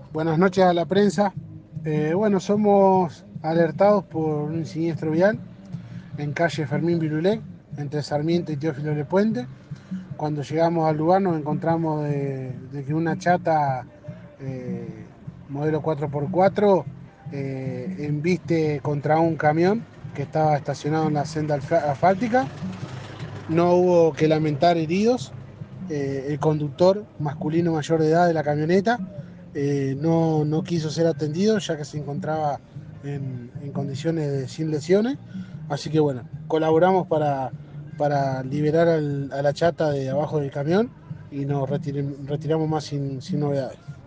Buenas noches a la prensa. Bueno, somos alertados por un siniestro vial en calle Fermín Virulé, entre Sarmiento y Teófilo Lepuente. Cuando llegamos al lugar nos encontramos de que una chata eh, modelo 4x4 embiste contra un camión que estaba estacionado en la senda asfáltica. No hubo que lamentar heridos. El conductor masculino mayor de edad de la camioneta no quiso ser atendido ya que se encontraba en condiciones de sin lesiones. Así que bueno, colaboramos para liberar a la chata de abajo del camión y nos retiramos más sin novedades.